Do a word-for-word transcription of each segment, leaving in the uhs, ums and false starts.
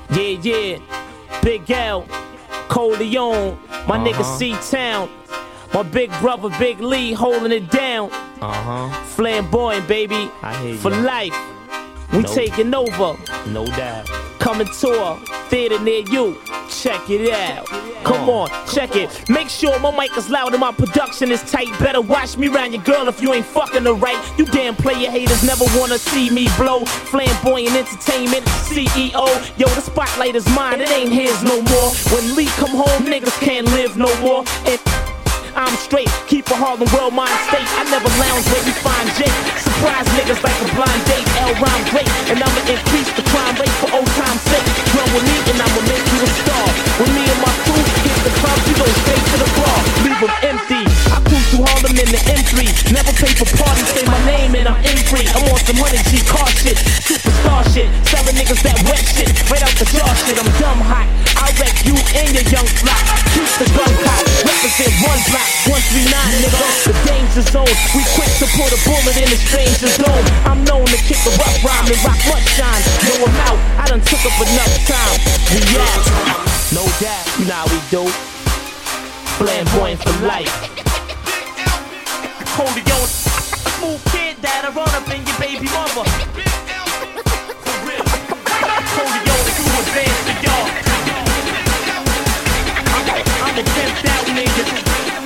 Yeah, yeah. Big L, Coleon, my Uh-huh. nigga C-Town. My big brother, Big Lee, holding it down. Uh-huh. Flamboyant, baby. I hear For ya. life. We Nope. taking over. No doubt. Coming to a theater near you. Check it out. Come on, check it. Make sure my mic is loud and my production is tight. Better watch me round your girl if you ain't fucking her right. You damn player haters never wanna see me blow. Flamboyant Entertainment, C E O. Yo, the spotlight is mine, it ain't his no more. When Lee come home, niggas can't live no more. And I'm straight, keep a Harlem world mind state. I never lounge where you find Jake. Surprise niggas like a blind date, L rhyme great. And I'ma increase the crime rate for old time's sake. Drum with me and I'ma make you a star. When me and my crew hit the club, we go straight to the bar. Leave them empty. I cruise through Harlem in the M three. Never pay for parties, say my name and I'm in free. I'm on some hundred G car shit, superstar shit. Selling niggas that wet shit, right out the jar shit. I'm dumb hot, I'll wreck you and your young flock. Keep the gun cop, represent one block. one three nine, nigga, the danger zone. We quick to put a bullet in a stranger's dome. I'm known to kick a rough rhyme and rock much shine. Know I'm out, I done took up enough time. We out, no doubt, you know how we do. Flamboyant for life. Hold it on, smooth kid that'll run up in your baby mother. For real, hold it on, it's too advanced for y'all. I'm a pimped out nigga.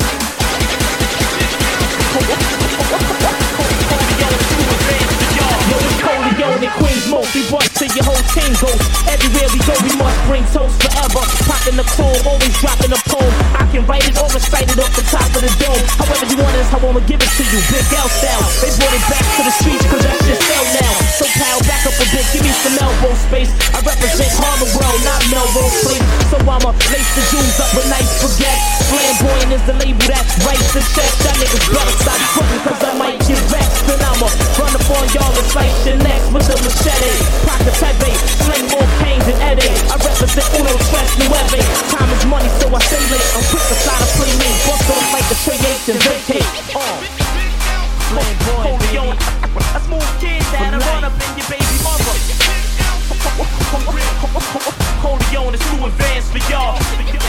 In Queens Most, we bust till your whole team goes. Everywhere we go, we must bring toast forever. Popping the chrome, always dropping a poem. I can write it or recite it off the top of the dome. However you want it, how I'ma give it to you. Big L style. They brought it back to the streets, cause that shit sell now. So pal, back up a bit, give me some elbow space. I represent Harlem World, not Melrose Place. So I'ma lace the Jews up with nice baguettes. Flamboyant is the label that writes the checks. That niggas better stop frontin' cause I might get vexed. Then I'ma run up on y'all and slice your necks with the machete. Pocket pepe, sling more pain than Eddie. I represent Uno Tres Nueve. Time is money, so I stay late. I'm quick to slide a play me. Bust off like a Trey Yates and vacate. Uh. Flamboyant, baby. A smooth kid that'll run up in your baby mother. Hold it on, it's too advanced for y'all.